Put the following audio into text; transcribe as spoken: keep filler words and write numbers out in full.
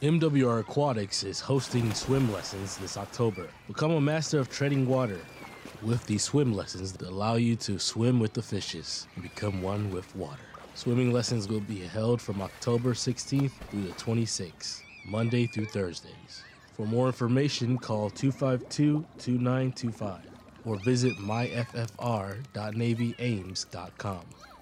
M W R Aquatics is hosting swim lessons this October. Become a master of treading water with these swim lessons that allow you to swim with the fishes and become one with water. Swimming lessons will be held from October sixteenth through the twenty-sixth, Monday through Thursdays. For more information, call two five two, two nine two five or visit my f f r dot navy ames dot com.